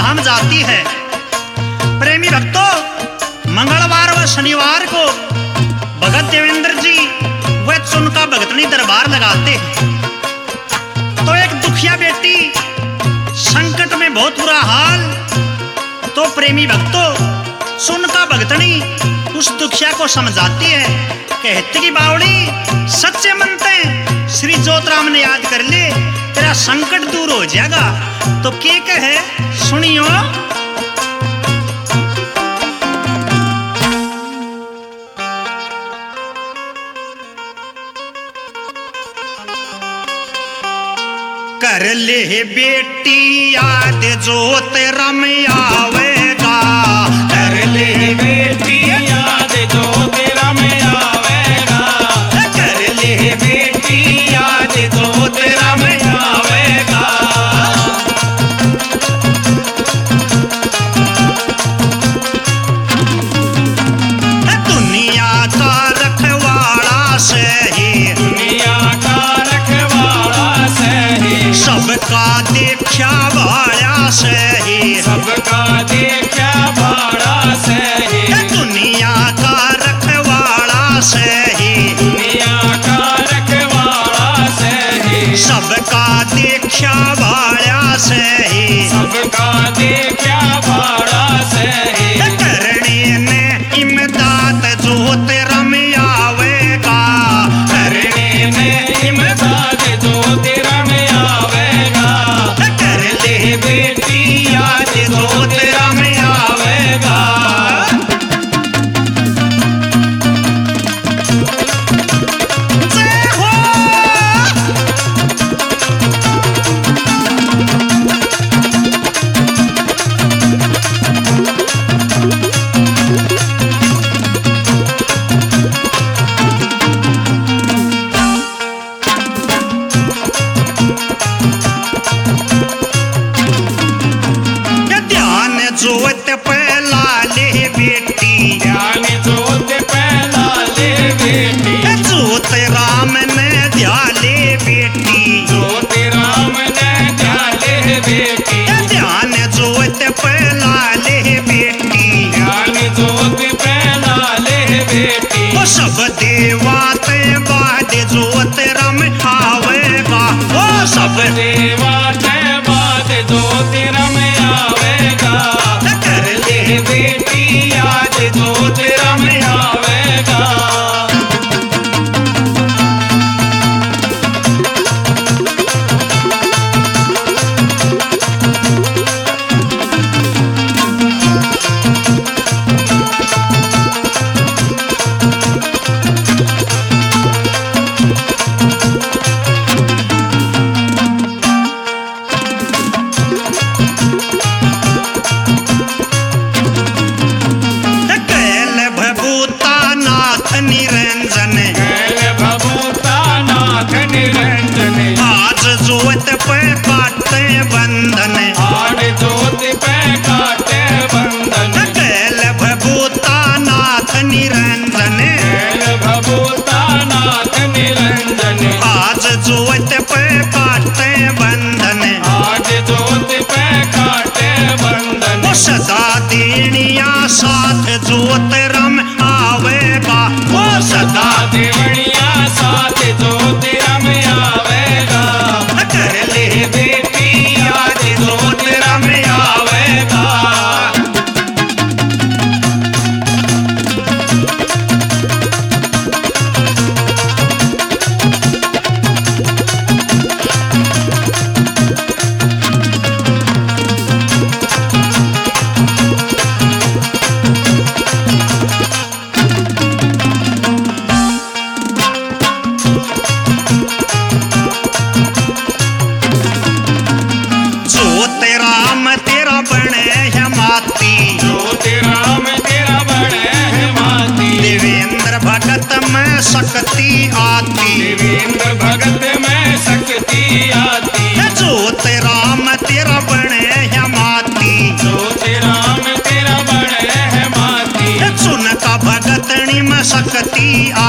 धाम जाती है। प्रेमी भक्तों, मंगलवार व शनिवार को भगत देवेंद्र जी व चुनका भगतनी दरबार लगाते हैं। तो एक दुखिया बेटी संकट में बहुत बुरा हाल, तो प्रेमी भक्तों चुनका भगतनी उस दुखिया को समझाती है, कहती कि बावड़ी सच्चे मन से श्री ज्योतराम ने याद कर ले, तेरा संकट दूर हो जाएगा। तो क्या कहे सुनियो। कर ले बेटी याद ज्योतराम आवेगा, कर ले बेटी याद ज्योतराम आवेगा, कर ले बेटी याद ज्योतराम आवेगा। दुनिया का रखवाड़ा से ही, दुनिया का रखवाड़ा से ही, सबका देखा भाड़ा से ही, सबका देखा भाड़ा से ही, दुनिया का रखवाड़ा से ही, दुनिया का रखवाड़ा से ही, सबका देखा भाड़ा से ही, सबका देखा भाड़ा से ही, करने ने इमदाद ज्योतराम आवेगा, करने में इमदाद ज्योतराम आवेगा, कर ले बेटी याद ज्योतराम आवेगा। जय हो। ध्यान जोत पहला ले बेटी, ध्यान जोत पहला ले बेटी, जोत राम ने ध्याले बेटी, ज्योतिराम ने ध्याले बेटी, ध्यान जोत पहला ले बेटी, ध्यान जोत पहला ले बेटी, वो सब देवाते बाद ज्योतराम आवेगा, वो सब देवा के बाद ज्योतिराम आवेगा, कर ले बेटी याद ज्योतिराम आवेगा। कैल भभूता नाथ निरंजन, कैल भभूता नाथ निरंजन, आज जोत पे काटे बंधन, आड़ ज्योत पे काटे बंधन, कैल भभूता नाथ निरंजन, कैल भभूता नाथ निरंजन, आज जोत पे काटे बंधन, आज ज्योत पे काटे बंधन, वो सदा देनिया साथ ज्योतराम आवेगा, वो सदा देवड़िया साथ ज्योतिराम आवेगा, कर ले बेटी याद ज्योतिराम आवेगा। ज्योतराम तेरा बने है माती, ज्योतिराम तेरा बड़े है माती, देवेंद्र भगत में शक्ति आती, देवेंद्र भगत में शक्ति आती, ज्योतराम तेरा बने है माती, ज्योतिराम तेरा बड़े है माती, चुनका भगतनी में शक्ति